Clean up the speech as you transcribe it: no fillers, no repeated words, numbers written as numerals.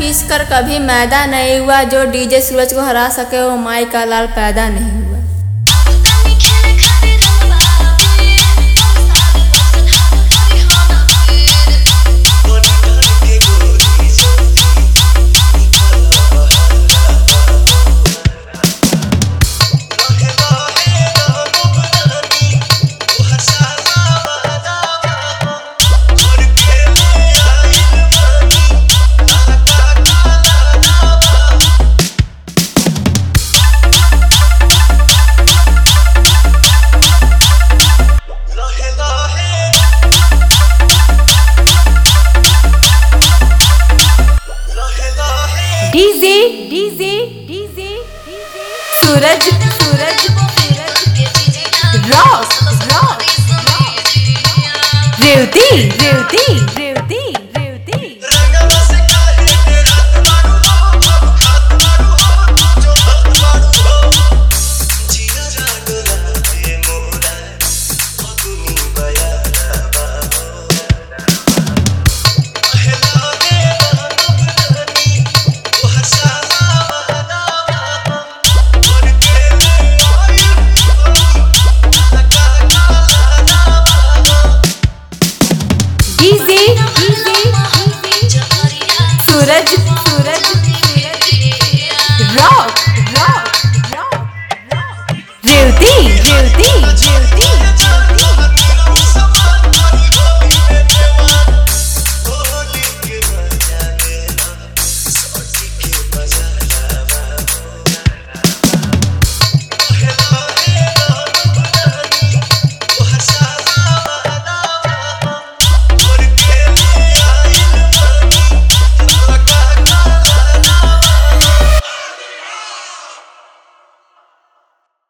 पीस कर कभी मैदा नहीं हुआ, जो डीजे सूरज को हरा सके वो माई का लाल पैदा नहीं हुआ। DJ DJ DJ Suraj Suraj rock rock Revati Revati Revati Revati. DJ Suraj सूरज